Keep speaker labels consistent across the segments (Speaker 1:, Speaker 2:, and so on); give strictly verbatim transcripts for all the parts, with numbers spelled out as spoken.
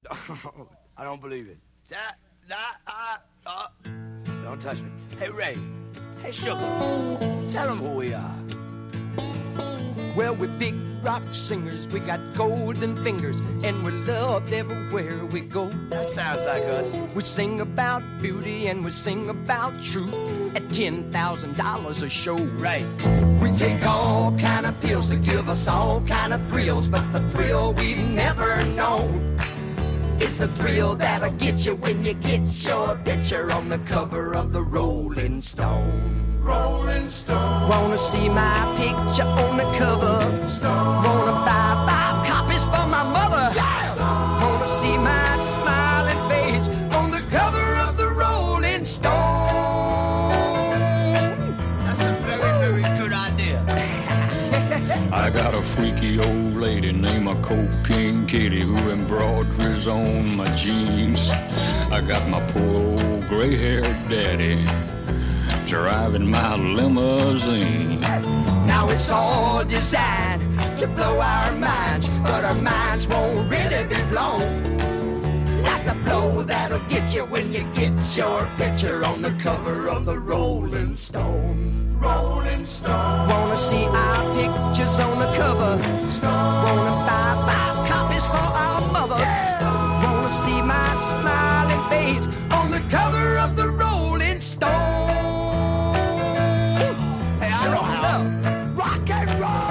Speaker 1: I don't believe it. That, that, uh, uh. Don't touch me. Hey, Ray. Hey, Sugar. Tell them who we are.
Speaker 2: Well, we're big rock singers. We got golden fingers, and we're loved everywhere we go.
Speaker 1: That sounds like us.
Speaker 2: We sing about beauty and we sing about truth at ten thousand dollars a show.
Speaker 1: Right.
Speaker 2: We take all kind of pills to give us all kind of thrills, but the thrill we've never known is the thrill that'll get you when you get your picture on the cover of the Rolling Stone.
Speaker 1: Rolling Stone.
Speaker 2: Wanna see my picture on the cover? Stone. Wanna buy five copies for my mother? Yeah. Wanna see my smiling face on the cover of the Rolling Stone?
Speaker 1: That's a very, very good idea.
Speaker 3: I got a freaky old lady named a Cocaine Kitty who embroiders on my jeans. I got my poor old gray-haired daddy driving my limousine.
Speaker 2: Now it's all designed to blow our minds, but our minds won't really be blown like the blow that'll get you when you get your picture on the cover of the Rolling Stone.
Speaker 1: Rolling Stone.
Speaker 2: Wanna see our pictures on the cover? Stone. Wanna buy five copies for our mother? Yeah. Wanna see my smiling face on the cover of the Rolling Stone? Rock and roll!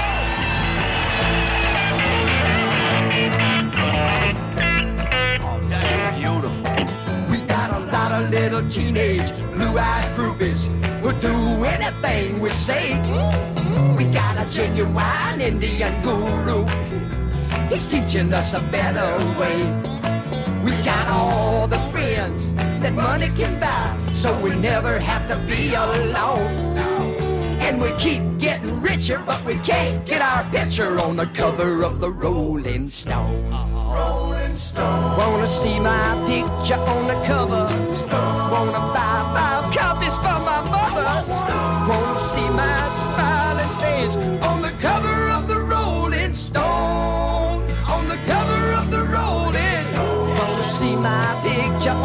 Speaker 1: Oh, that's beautiful.
Speaker 2: We got a lot of little teenage blue-eyed groupies who'll do anything we say. We got a genuine Indian guru. He's teaching us a better way. We got all the friends that money can buy, so we never have to be alone. And we keep getting richer, but we can't get our picture on the cover of the Rolling Stone.
Speaker 1: Rolling Stone.
Speaker 2: Wanna see my picture on the cover? Stone. Wanna buy five copies for my mother? Stone. Wanna see my smiling face on the cover of the Rolling Stone? On the cover of the Rolling Stone. Wanna see my picture